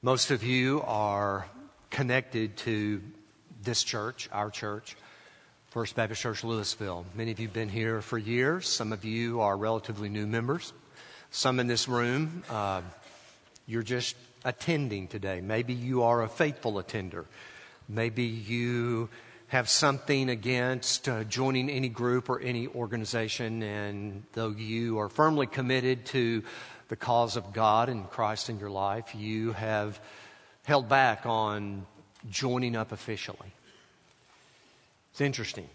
Most of you are connected to this church, our church, First Baptist Church, Louisville. Many of you have been here for years. Some of you are relatively new members. Some in this room, you're just attending today. Maybe you are a faithful attender. Maybe you have something against joining any group or any organization, and though you are firmly committed to the cause of God and Christ in your life, you have held back on joining up officially. It's interesting.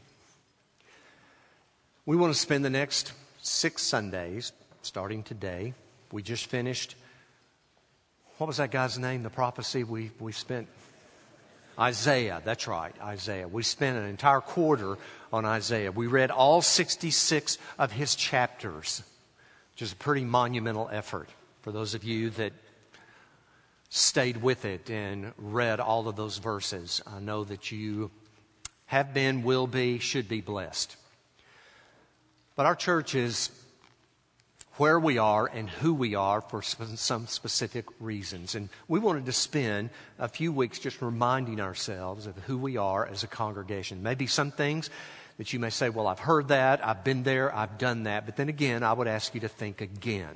We want to spend the next 6 Sundays, starting today. We just finished, what was that guy's name, the prophecy we spent? Isaiah, that's right, Isaiah. We spent an entire quarter on Isaiah. We read all 66 of his chapters, which is a pretty monumental effort for those of you that stayed with it and read all of those verses. I know that you have been, will be, should be blessed. But our church is where we are and who we are for some specific reasons. And we wanted to spend a few weeks just reminding ourselves of who we are as a congregation. Maybe some things that you may say, well, I've heard that, I've been there, I've done that. But then again, I would ask you to think again.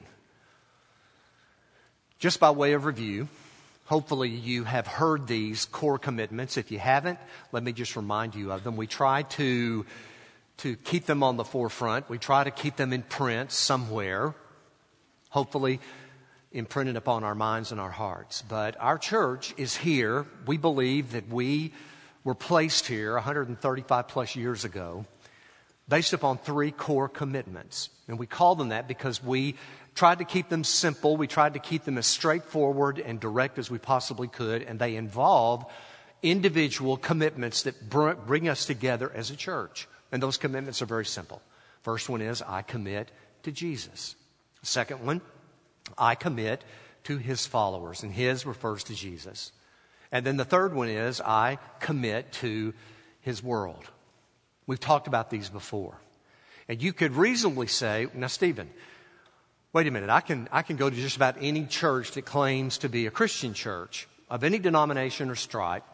Just by way of review, hopefully you have heard these core commitments. If you haven't, let me just remind you of them. We try to keep them on the forefront. We try to keep them in print somewhere, hopefully imprinted upon our minds and our hearts. But our church is here. We believe that we were placed here 135 plus years ago based upon 3 core commitments. And we call them that because we tried to keep them simple. We tried to keep them as straightforward and direct as we possibly could. And they involve individual commitments that bring us together as a church. And those commitments are very simple. First one is, I commit to Jesus. Second one, I commit to his followers. And his refers to Jesus. And then the third one is, I commit to his world. We've talked about these before. And you could reasonably say, now Stephen, wait a minute, I can go to just about any church that claims to be a Christian church of any denomination or stripe,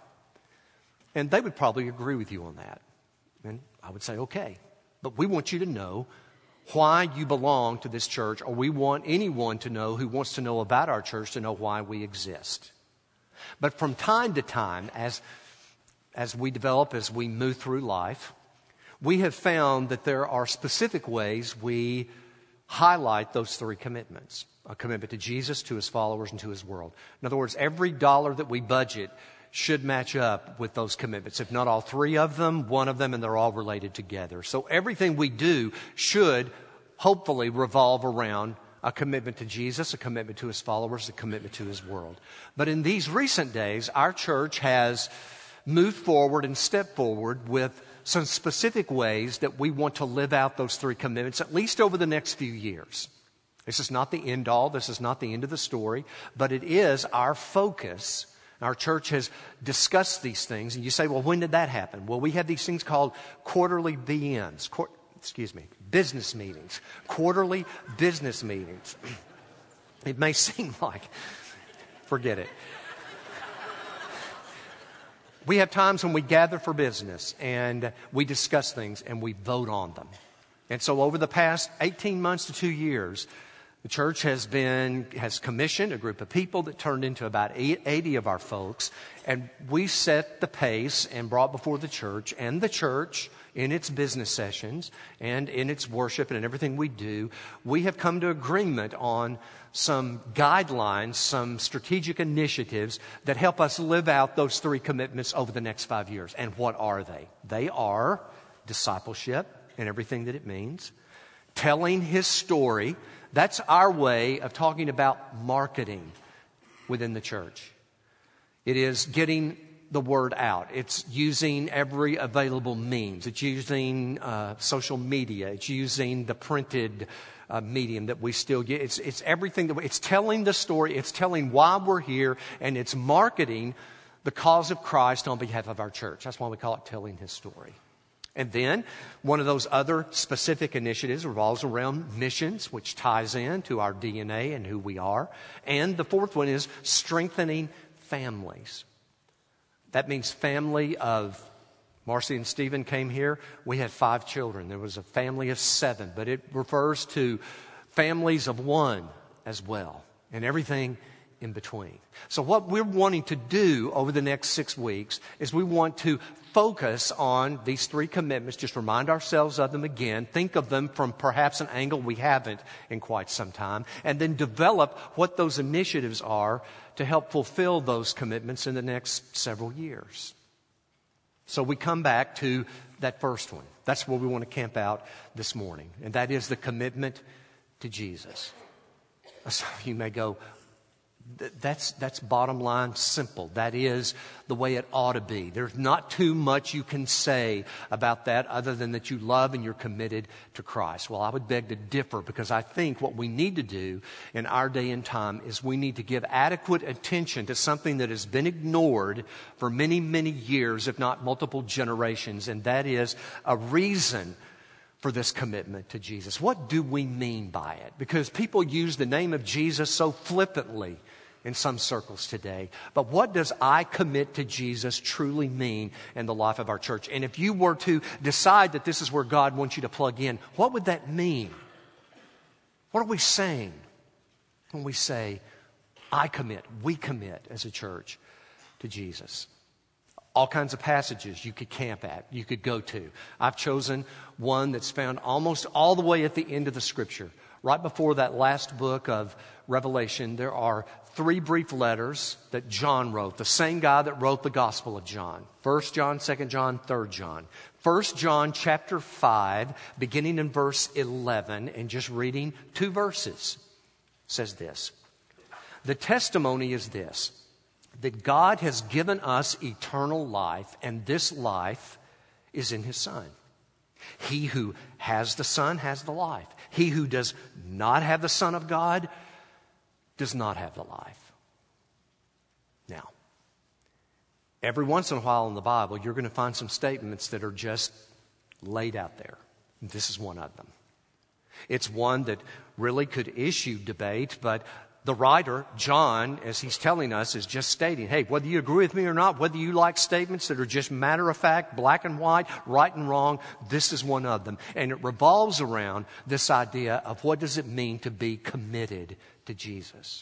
and they would probably agree with you on that. And I would say, okay, but we want you to know why you belong to this church, or we want anyone to know who wants to know about our church to know why we exist. But from time to time, as we develop, as we move through life, we have found that there are specific ways we highlight those 3 commitments. A commitment to Jesus, to his followers, and to his world. In other words, every dollar that we budget should match up with those commitments. If not all 3 of them, one of them, and they're all related together. So everything we do should hopefully revolve around a commitment to Jesus, a commitment to his followers, a commitment to his world. But in these recent days, our church has moved forward and stepped forward with some specific ways that we want to live out those 3 commitments, at least over the next few years. This is not the end all. This is not the end of the story, but it is our focus. Our church has discussed these things, and you say, well, when did that happen? Well, we have these things called quarterly BMs, business meetings, quarterly business meetings. It may seem like, forget it. We have times when we gather for business, and we discuss things, and we vote on them. And so over the past 18 months to 2 years, the church has commissioned a group of people that turned into about 80 of our folks, and we set the pace and brought before the church, and the church in its business sessions and in its worship and in everything we do, we have come to agreement on some guidelines, some strategic initiatives that help us live out those 3 commitments over the next 5 years. And what are they? They are discipleship and everything that it means, telling his story. That's our way of talking about marketing within the church. It is getting the word out. It's using every available means. It's using social media. It's using the printed medium that we still get. It's everything. It's telling the story. It's telling why we're here, and it's marketing the cause of Christ on behalf of our church. That's why we call it telling his story. And then one of those other specific initiatives revolves around missions, which ties in to our DNA and who we are. And the fourth one is strengthening families. That means family of Marcy and Stephen came here. We had 5 children. There was a family of 7, but it refers to families of 1 as well, and everything in between. So what we're wanting to do over the next 6 weeks is we want to focus on these 3 commitments, just remind ourselves of them again, think of them from perhaps an angle we haven't in quite some time, and then develop what those initiatives are to help fulfill those commitments in the next several years. So we come back to that first one. That's where we want to camp out this morning, and that is the commitment to Jesus. Some of you may go, that's bottom line simple. That is the way it ought to be. There's not too much you can say about that other than that you love and you're committed to Christ. Well, I would beg to differ, because I think what we need to do in our day and time is we need to give adequate attention to something that has been ignored for many, many years, if not multiple generations, and that is a reason for this commitment to Jesus. What do we mean by it? Because people use the name of Jesus so flippantly in some circles today. But what does I commit to Jesus truly mean in the life of our church? And if you were to decide that this is where God wants you to plug in, what would that mean? What are we saying when we say, I commit, we commit as a church to Jesus? All kinds of passages you could camp at, you could go to. I've chosen one that's found almost all the way at the end of the Scripture. Right before that last book of Revelation, there are 3 brief letters that John wrote, the same guy that wrote the Gospel of John. 1 John, 2 John, 3 John. 1 John chapter 5, beginning in verse 11, and just reading 2 verses, says this. The testimony is this, that God has given us eternal life, and this life is in His Son. He who has the Son has the life. He who does not have the Son of God does not have the life. Now, every once in a while in the Bible, you're going to find some statements that are just laid out there. This is one of them. It's one that really could issue debate, but the writer, John, as he's telling us, is just stating, hey, whether you agree with me or not, whether you like statements that are just matter of fact, black and white, right and wrong, this is one of them. And it revolves around this idea of what does it mean to be committed to Jesus.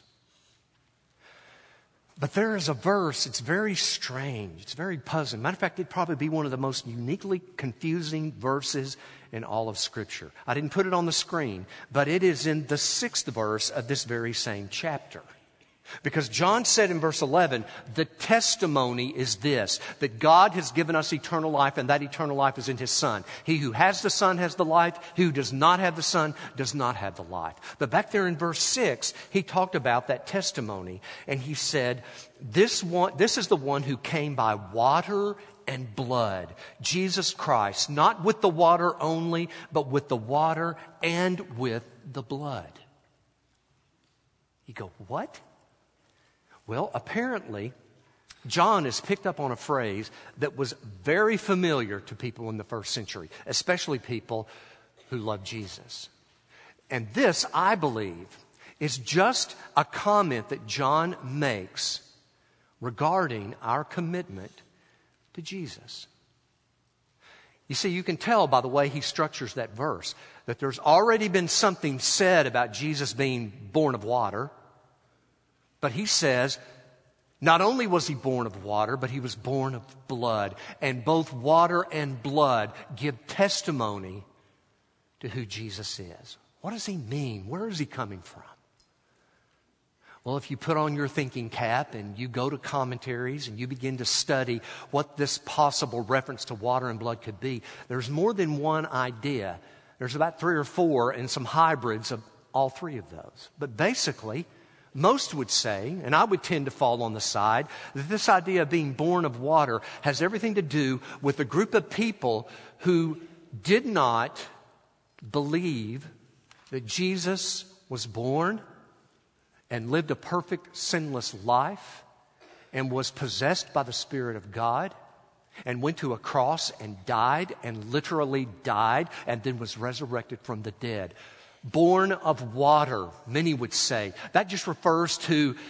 But there is a verse, it's very strange, it's very puzzling. Matter of fact, it'd probably be one of the most uniquely confusing verses in all of Scripture. I didn't put it on the screen, but it is in the 6th verse of this very same chapter. Because John said in verse 11, the testimony is this, that God has given us eternal life, and that eternal life is in His Son. He who has the Son has the life. He who does not have the Son does not have the life. But back there in verse 6, he talked about that testimony, and he said, this is the one who came by water and blood, Jesus Christ, not with the water only, but with the water and with the blood. You go, what? Well, apparently, John has picked up on a phrase that was very familiar to people in the first century, especially people who love Jesus. And this, I believe, is just a comment that John makes regarding our commitment to Jesus. You see, you can tell by the way he structures that verse that there's already been something said about Jesus being born of water. But he says, not only was he born of water, but he was born of blood. And both water and blood give testimony to who Jesus is. What does he mean? Where is he coming from? Well, if you put on your thinking cap and you go to commentaries and you begin to study what this possible reference to water and blood could be, there's more than one idea. There's about 3 or 4 and some hybrids of all 3 of those. But basically, most would say, and I would tend to fall on the side, that this idea of being born of water has everything to do with a group of people who did not believe that Jesus was born and lived a perfect, sinless life and was possessed by the Spirit of God and went to a cross and died and literally died and then was resurrected from the dead. Born of water, many would say. That just refers to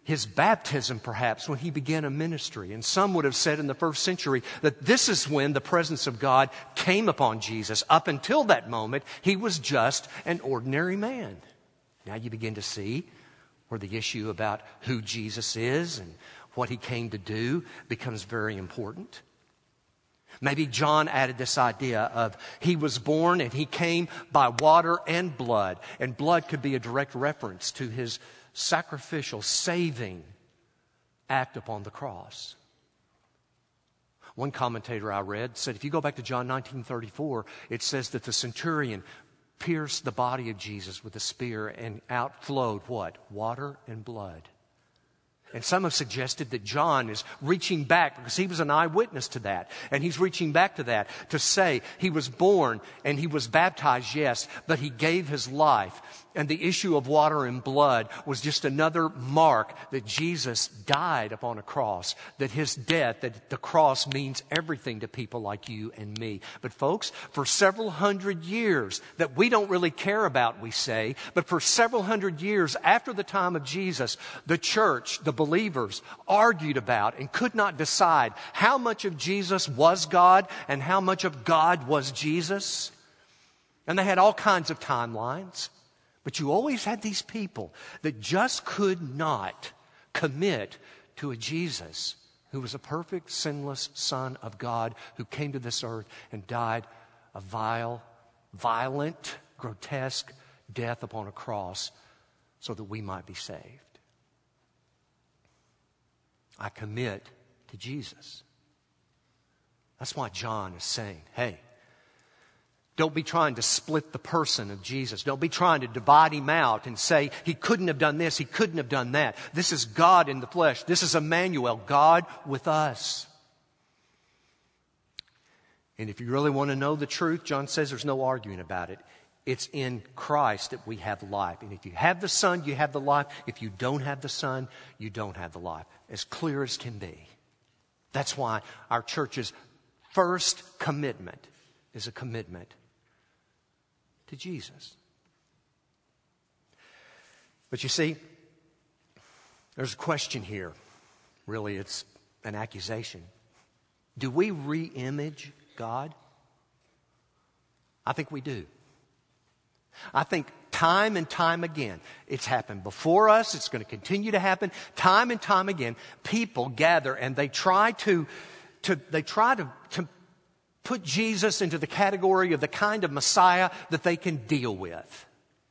his baptism, perhaps, when he began a ministry. And some would have said in the first century that this is when the presence of God came upon Jesus. Up until that moment, he was just an ordinary man. Now you begin to see where the issue about who Jesus is and what he came to do becomes very important. Maybe John added this idea of he was born and he came by water and blood. And blood could be a direct reference to his sacrificial, saving act upon the cross. One commentator I read said, if you go back to John 19:34, it says that the centurion pierced the body of Jesus with a spear and out flowed what? Water and blood. And some have suggested that John is reaching back because he was an eyewitness to that. And he's reaching back to that to say he was born and he was baptized, yes, but he gave his life. And the issue of water and blood was just another mark that Jesus died upon a cross, that his death, that the cross means everything to people like you and me. But folks, for several hundred years that we don't really care about, we say, but for several hundred years after the time of Jesus, the church, the believers, argued about and could not decide how much of Jesus was God and how much of God was Jesus. And they had all kinds of timelines. But you always had these people that just could not commit to a Jesus who was a perfect, sinless Son of God who came to this earth and died a vile, violent, grotesque death upon a cross so that we might be saved. I commit to Jesus. That's why John is saying, hey, don't be trying to split the person of Jesus. Don't be trying to divide him out and say he couldn't have done this, he couldn't have done that. This is God in the flesh. This is Emmanuel, God with us. And if you really want to know the truth, John says there's no arguing about it. It's in Christ that we have life. And if you have the Son, you have the life. If you don't have the Son, you don't have the life. As clear as can be. That's why our church's first commitment is a commitment to Jesus. But you see, there's a question here. Really, it's an accusation. Do we re-image God? I think we do. I think time and time again, it's happened before us, it's going to continue to happen. Time and time again, people gather and they try to put Jesus into the category of the kind of Messiah that they can deal with.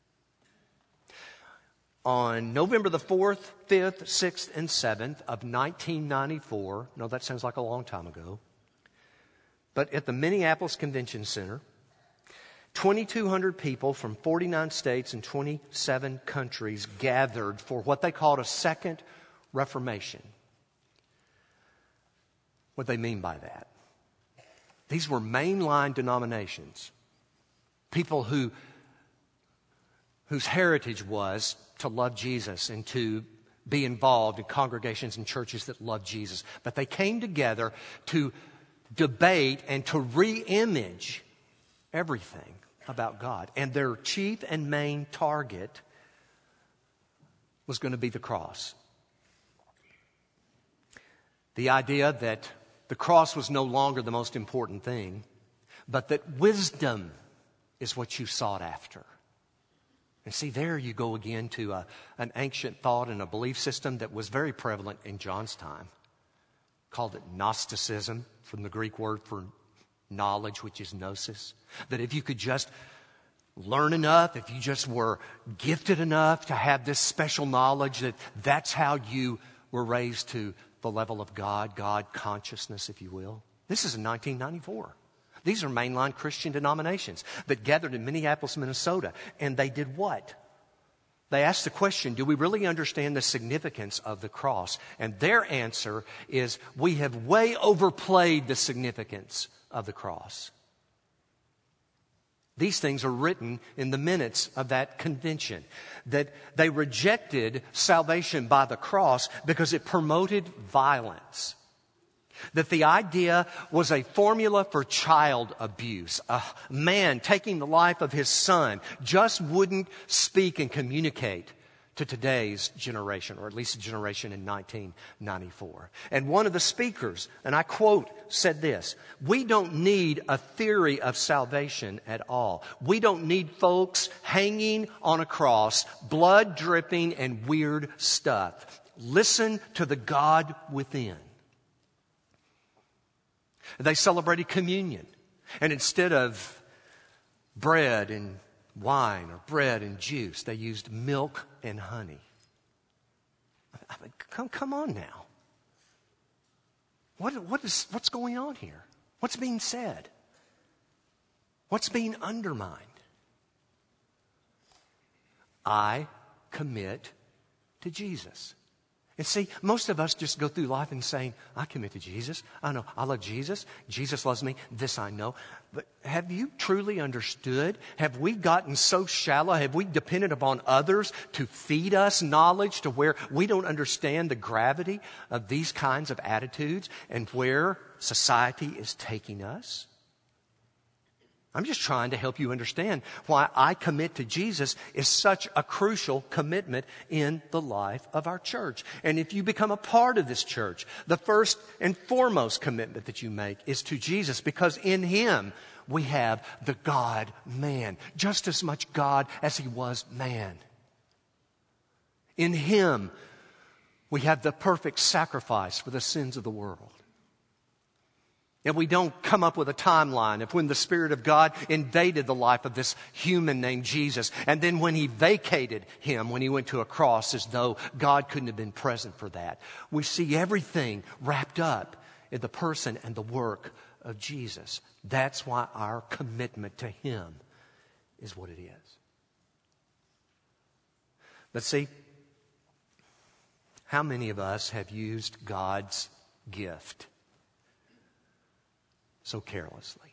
On November the 4th, 5th, 6th, and 7th of 1994, no, that sounds like a long time ago, but at the Minneapolis Convention Center, 2,200 people from 49 states and 27 countries gathered for what they called a second Reformation. What they mean by that? These were mainline denominations. People whose heritage was to love Jesus and to be involved in congregations and churches that love Jesus. But they came together to debate and to re-image everything about God. And their chief and main target was going to be the cross. The idea that the cross was no longer the most important thing, but that wisdom is what you sought after. And see, there you go again to an ancient thought and a belief system that was very prevalent in John's time. Called it Gnosticism, from the Greek word for knowledge, which is gnosis. That if you could just learn enough, if you just were gifted enough to have this special knowledge, that's how you were raised to the level of God consciousness, if you will. This is in 1994. These are mainline Christian denominations that gathered in Minneapolis, Minnesota. And they did what? They asked the question, do we really understand the significance of the cross? And their answer is, we have way overplayed the significance of the cross. These things are written in the minutes of that convention. That they rejected salvation by the cross because it promoted violence. That the idea was a formula for child abuse. A man taking the life of his son just wouldn't speak and communicate to today's generation, or at least the generation in 1994. And one of the speakers, and I quote, said this: "We don't need a theory of salvation at all. We don't need folks hanging on a cross, blood dripping and weird stuff. Listen to the God within." They celebrated communion. And instead of bread and wine or bread and juice, they used milk and honey. I mean, come on now. What's going on here? What's being said? What's being undermined? I commit to Jesus. And see, most of us just go through life and saying, I commit to Jesus. I know I love Jesus. Jesus loves me. This I know. But have you truly understood? Have we gotten so shallow? Have we depended upon others to feed us knowledge to where we don't understand the gravity of these kinds of attitudes and where society is taking us? I'm just trying to help you understand why I commit to Jesus is such a crucial commitment in the life of our church. And if you become a part of this church, the first and foremost commitment that you make is to Jesus, because in Him we have the God-man, just as much God as He was man. In Him we have the perfect sacrifice for the sins of the world. And we don't come up with a timeline of when the Spirit of God invaded the life of this human named Jesus. And then when He vacated Him, when He went to a cross, as though God couldn't have been present for that. We see everything wrapped up in the person and the work of Jesus. That's why our commitment to Him is what it is. But see, how many of us have used God's gift so carelessly?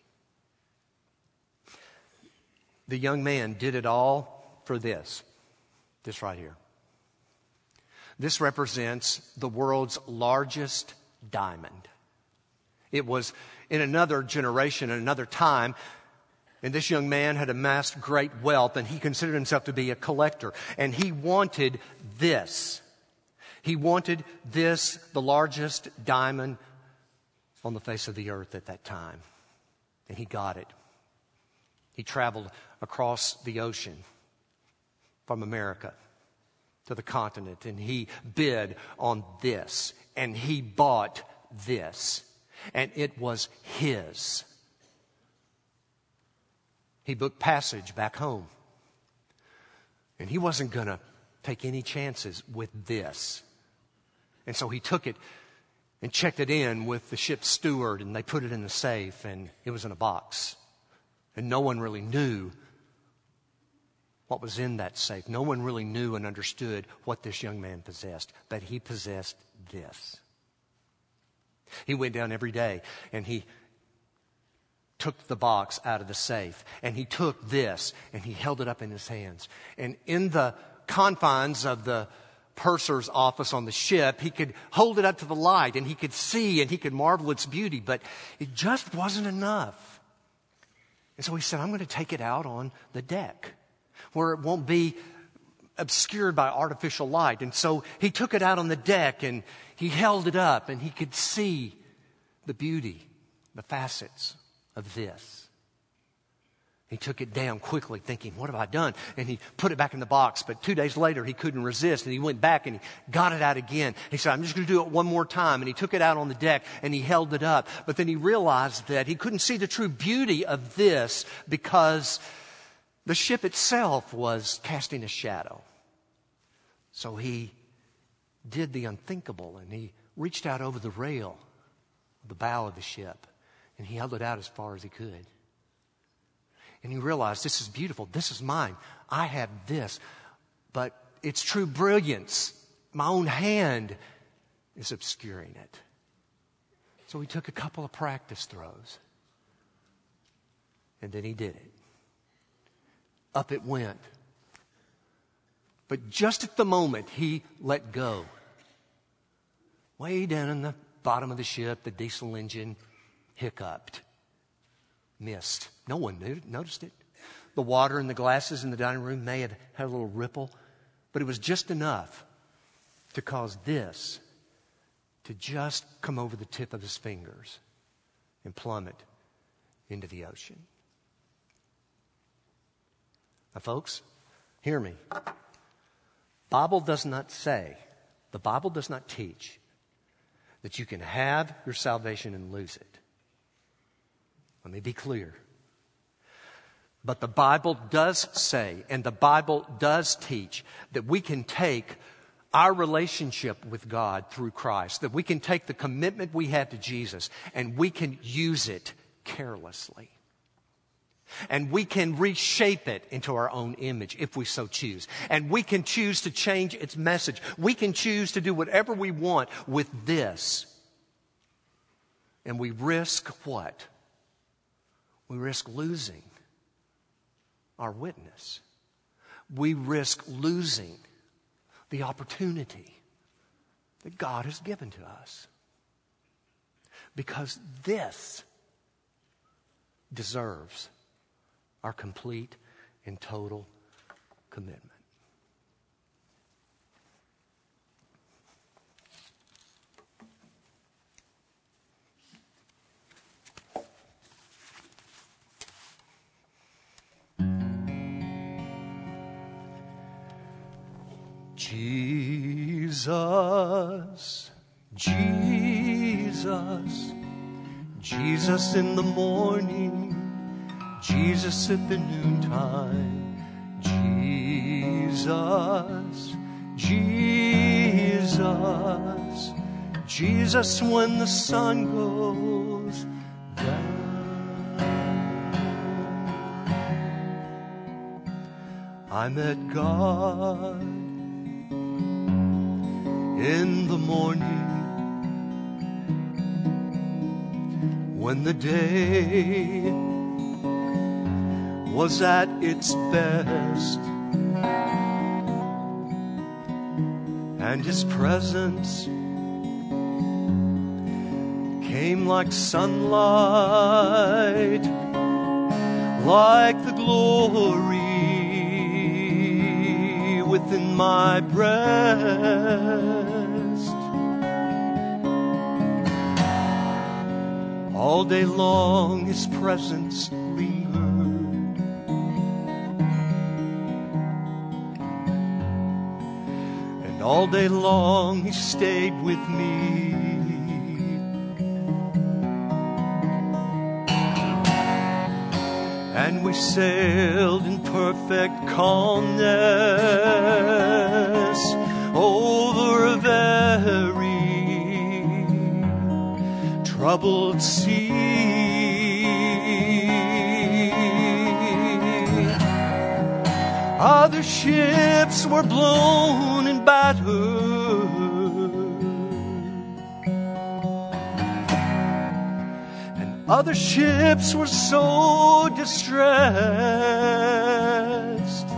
The young man did it all for this right here. This represents the world's largest diamond. It was in another generation, in another time, and this young man had amassed great wealth, and he considered himself to be a collector, and he wanted this. He wanted this, the largest diamond on the face of the earth at that time. And he got it. He traveled across the ocean from America to the continent, and he bid on this, and he bought this, and it was his. He booked passage back home, and he wasn't going to take any chances with this. And so he took it and checked it in with the ship's steward, and they put it in the safe, and it was in a box. And no one really knew what was in that safe. No one really knew and understood what this young man possessed, but he possessed this. He went down every day, and he took the box out of the safe, and he took this, and he held it up in his hands. And in the confines of the purser's office on the ship, he could hold it up to the light, and he could see and he could marvel its beauty, but it just wasn't enough. And so he said, I'm going to take it out on the deck where it won't be obscured by artificial light. And so he took it out on the deck, and he held it up, and he could see the beauty, the facets of this. He took it down quickly, thinking, what have I done? And he put it back in the box. But 2 days later, he couldn't resist. And he went back and he got it out again. He said, I'm just going to do it one more time. And he took it out on the deck and he held it up. But then he realized that he couldn't see the true beauty of this because the ship itself was casting a shadow. So he did the unthinkable, and he reached out over the rail of the bow of the ship, and he held it out as far as he could. And he realized, this is beautiful. This is mine. I have this. But its true brilliance, my own hand, is obscuring it. So he took a couple of practice throws. And then he did it. Up it went. But just at the moment he let go, way down in the bottom of the ship, the diesel engine hiccuped. Missed. No one noticed it. The water in the glasses in the dining room may have had a little ripple, But it was just enough to cause this to just come over the tip of his fingers and plummet into the ocean. Now, folks, hear me. The Bible does not teach that you can have your salvation and lose it. Let me be clear. But the Bible does say, and the Bible does teach, that we can take our relationship with God through Christ, that we can take the commitment we have to Jesus and we can use it carelessly. And we can reshape it into our own image if we so choose. And we can choose to change its message. We can choose to do whatever we want with this. And we risk what? We risk losing our witness. We risk losing the opportunity that God has given to us. Because this deserves our complete and total commitment. Jesus, Jesus, Jesus in the morning, Jesus at the noontime, Jesus, Jesus, Jesus when the sun goes down. I met God in the morning when the day was at its best, and His presence came like sunlight, like the glory within my breast. All day long His presence lingered, and all day long He stayed with me. And we sailed in perfect calmness over a very troubled sea. Other ships were blown and battered, and other ships were so distressed.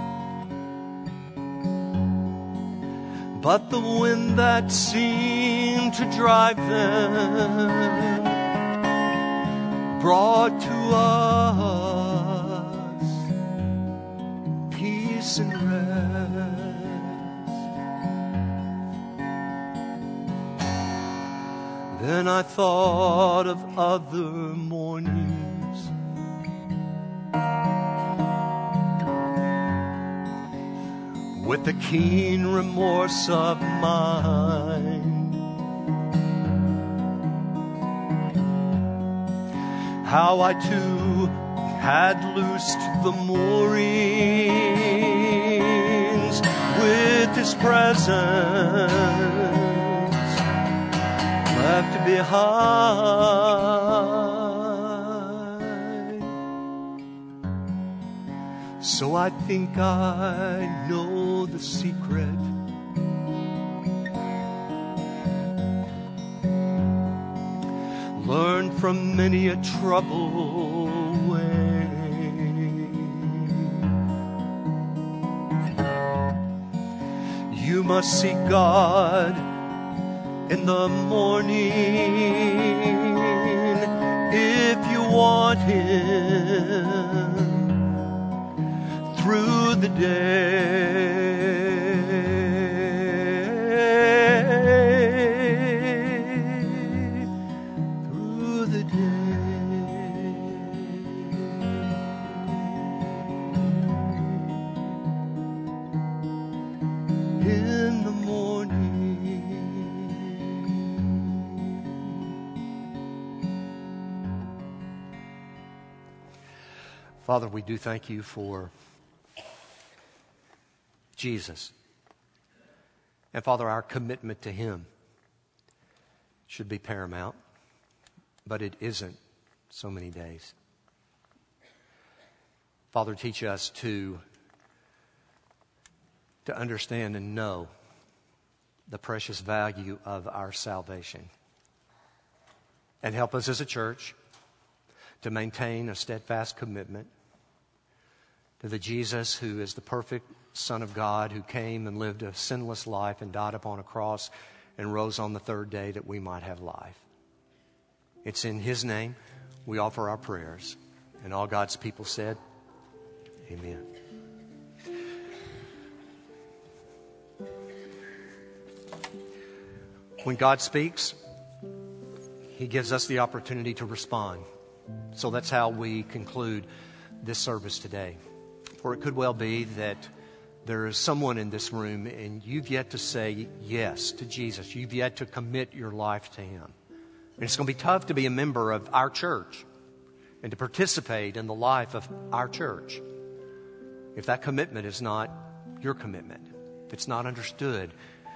But the wind that seemed to drive them brought to us peace and rest. Then I thought of other mornings, with the keen remorse of mine, how I too had loosed the moorings with His presence left behind. So I think I know the secret. Learned from many a troubled way. You must seek God in the morning if you want Him through the day. Father, we do thank you for Jesus. And Father, our commitment to him should be paramount, but it isn't so many days. Father, teach us to understand and know the precious value of our salvation. And help us as a church to maintain a steadfast commitment to the Jesus who is the perfect Son of God, who came and lived a sinless life and died upon a cross and rose on the third day that we might have life. It's in his name we offer our prayers. And all God's people said, amen. When God speaks, he gives us the opportunity to respond. So that's how we conclude this service today. For it could well be that there is someone in this room and you've yet to say yes to Jesus. You've yet to commit your life to him. And it's going to be tough to be a member of our church and to participate in the life of our church if that commitment is not your commitment, if it's not understood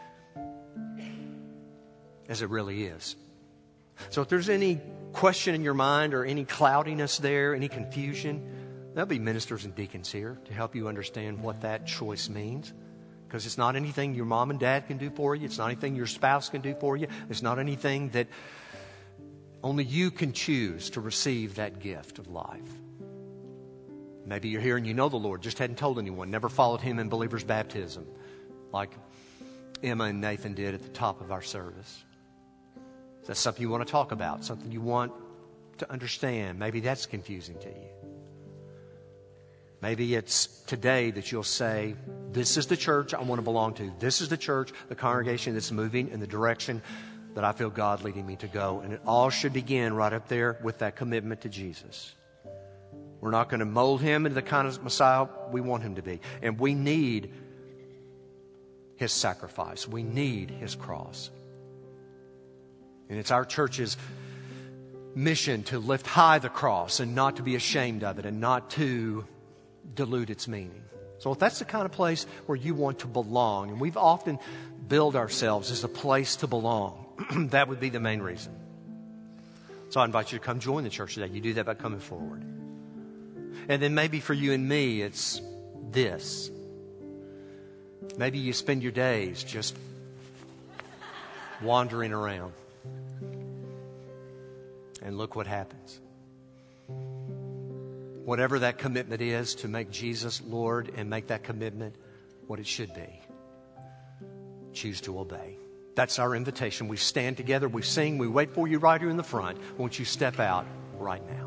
as it really is. So if there's any question in your mind or any cloudiness there, any confusion, there'll be ministers and deacons here to help you understand what that choice means. Because it's not anything your mom and dad can do for you. It's not anything your spouse can do for you. It's not anything that only you can choose to receive that gift of life. Maybe you're here and you know the Lord, just hadn't told anyone, never followed him in believer's baptism like Emma and Nathan did at the top of our service. Is that something you want to talk about? Something you want to understand? Maybe that's confusing to you. Maybe it's today that you'll say, this is the church I want to belong to. This is the church, the congregation that's moving in the direction that I feel God leading me to go. And it all should begin right up there with that commitment to Jesus. We're not going to mold him into the kind of Messiah we want him to be. And we need his sacrifice. We need his cross. And it's our church's mission to lift high the cross and not to be ashamed of it and not to dilute its meaning. So if that's the kind of place where you want to belong, and we've often billed ourselves as a place to belong, that would be the main reason. So I invite you to come join the church today. You do that by coming forward. And then maybe for you and me, it's this. Maybe you spend your days just wandering around. And look what happens. Whatever that commitment is to make Jesus Lord and make that commitment what it should be, choose to obey. That's our invitation. We stand together, we sing, we wait for you right here in the front. Won't you step out right now?